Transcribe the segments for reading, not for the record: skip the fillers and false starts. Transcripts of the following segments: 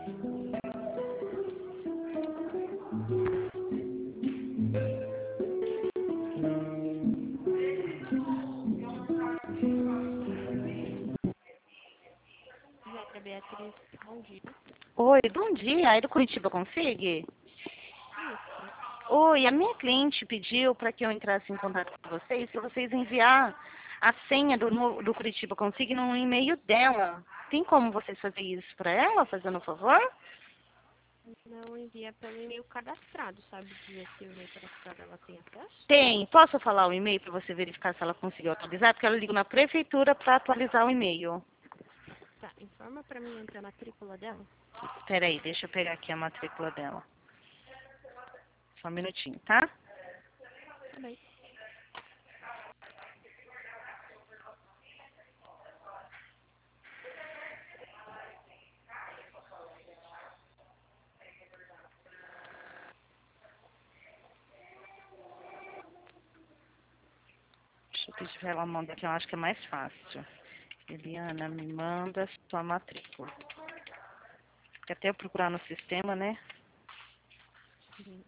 Letra Beatriz, bom dia. Oi, bom dia. Aí do Curitiba Consigue? Isso. Oi, a minha cliente pediu para que eu entrasse em contato com vocês, para vocês enviar a senha do Curitiba Consigue no e-mail dela. Tem como vocês fazerem isso para ela, fazendo um favor? Não envia pelo e-mail cadastrado, sabe dizer se o e-mail cadastrado ela tem acesso? Tem. Posso falar o e-mail para você verificar se ela conseguiu atualizar? Porque ela ligou na prefeitura para atualizar o e-mail. Tá, informa pra mim entrar na matrícula dela. Espera aí, deixa eu pegar aqui a matrícula dela. Só um minutinho, tá? Tá bem. Deixa eu pedir pra ela mandar, que eu acho que é mais fácil. Eliana, me manda sua matrícula. Porque até eu procurar no sistema, né? Sim.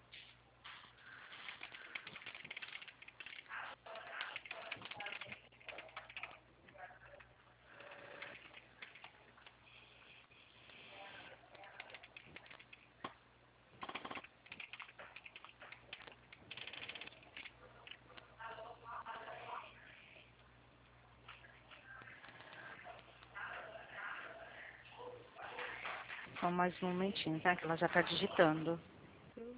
Só mais um momentinho, tá? Que ela já tá digitando. Eu-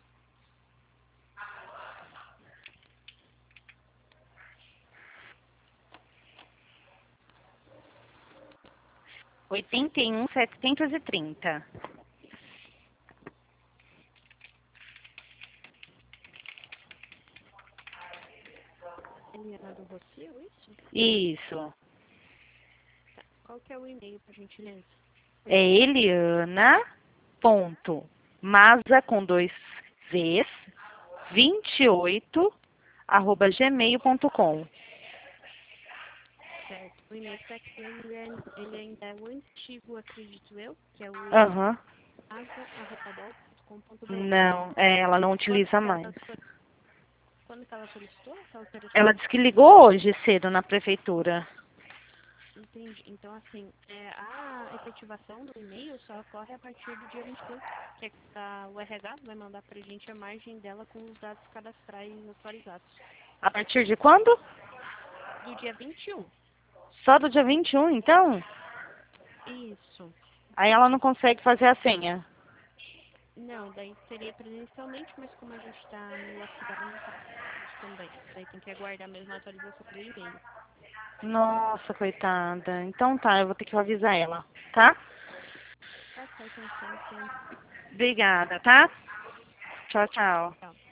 81.730. Eliana do Rocio, isso? Isso. Tá. Qual que é o e-mail, por gentileza? É Eliana ponto Maza com dois Vs 28 arroba gmail.com. Certo. O e-mail que tá aqui, ele ainda é o antigo, acredito eu, que é o Aham. asa@dol.com.br. Não, ela não Quando utiliza que mais. quando que ela solicitou essa Ela alteração? disse que ligou hoje cedo na prefeitura. Entendi. Então, assim, a efetivação do e-mail só ocorre a partir do dia 21, que é que o RH vai mandar pra gente a margem dela com os dados cadastrais atualizados. A partir de quando? Do dia 21. Só do dia 21, então? Isso. Aí ela não consegue fazer a senha. Não, daí seria presencialmente, mas como a gente está no lockdown, não tá também. Daí tem que aguardar mesmo a atualização do e-mail. Nossa, coitada. Então tá, eu vou ter que avisar ela, tá? Tá certo, então. Obrigada, tá? Tchau, tchau. Tchau.